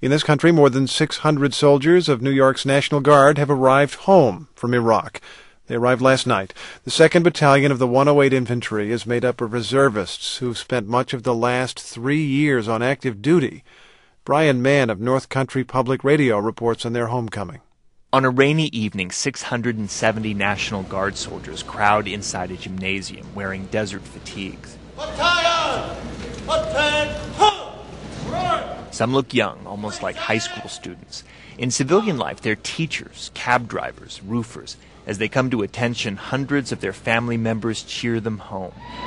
In this country, more than 600 soldiers of New York's National Guard have arrived home from Iraq. They arrived last night. The 2nd Battalion of the 108 Infantry is made up of reservists who've spent much of the last 3 years on active duty. Brian Mann of North Country Public Radio reports on their homecoming. On a rainy evening, 670 National Guard soldiers crowd inside a gymnasium wearing desert fatigues. Some look young, almost like high school students. In civilian life, they're teachers, cab drivers, roofers. As they come to attention, hundreds of their family members cheer them home.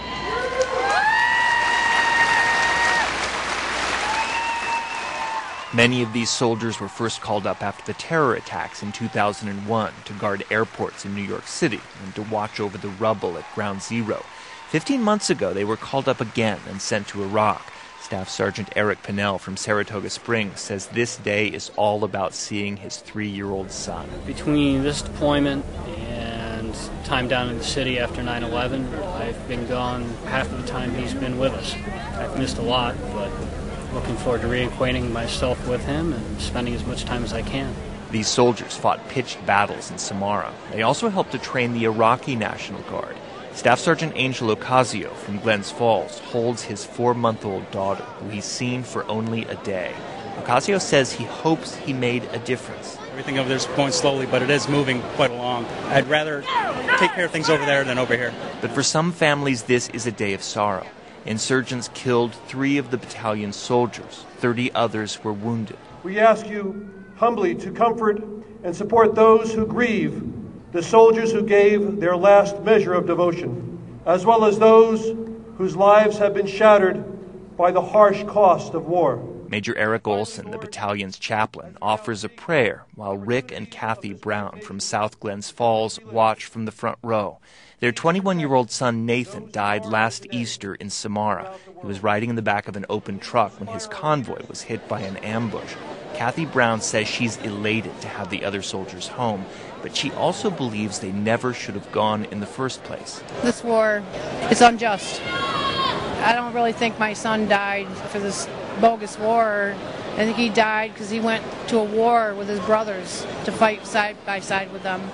Many of these soldiers were first called up after the terror attacks in 2001 to guard airports in New York City and to watch over the rubble at Ground Zero. 15 months ago, they were called up again and sent to Iraq. Staff Sergeant Eric Pinnell from Saratoga Springs says this day is all about seeing his 3-year-old son. Between this deployment and time down in the city after 9/11, I've been gone half of the time he's been with us. I've missed a lot, but looking forward to reacquainting myself with him and spending as much time as I can. These soldiers fought pitched battles in Samara. They also helped to train the Iraqi National Guard. Staff Sergeant Angel Ocasio from Glens Falls holds his 4-month-old daughter, who he's seen for only a day. Ocasio says he hopes he made a difference. Everything over there is going slowly, but it is moving quite along. I'd rather take care of things over there than over here. But for some families, this is a day of sorrow. Insurgents killed 3 of the battalion's soldiers. 30 others were wounded. We ask you humbly to comfort and support those who grieve, the soldiers who gave their last measure of devotion, as well as those whose lives have been shattered by the harsh cost of war. Major Eric Olson, the battalion's chaplain, offers a prayer while Rick and Kathy Brown from South Glens Falls watch from the front row. Their 21-year-old son Nathan died last Easter in Samara. He was riding in the back of an open truck when his convoy was hit by an ambush. Kathy Brown says she's elated to have the other soldiers home, but she also believes they never should have gone in the first place. This war is unjust. I don't really think my son died for this bogus war. I think he died because he went to a war with his brothers to fight side by side with them.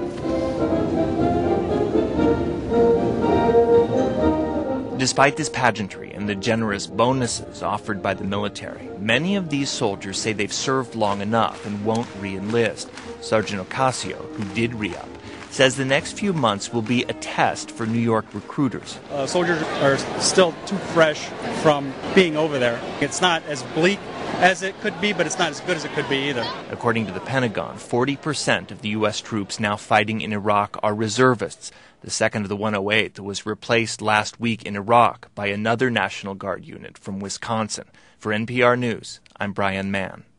Despite this pageantry and the generous bonuses offered by the military, many of these soldiers say they've served long enough and won't re-enlist. Sergeant Ocasio, who did re-up, says the next few months will be a test for New York recruiters. Soldiers are still too fresh from being over there. It's not as bleak as it could be, but it's not as good as it could be either. According to the Pentagon, 40% of the U.S. troops now fighting in Iraq are reservists. The 2nd of the 108th was replaced last week in Iraq by another National Guard unit from Wisconsin. For NPR News, I'm Brian Mann.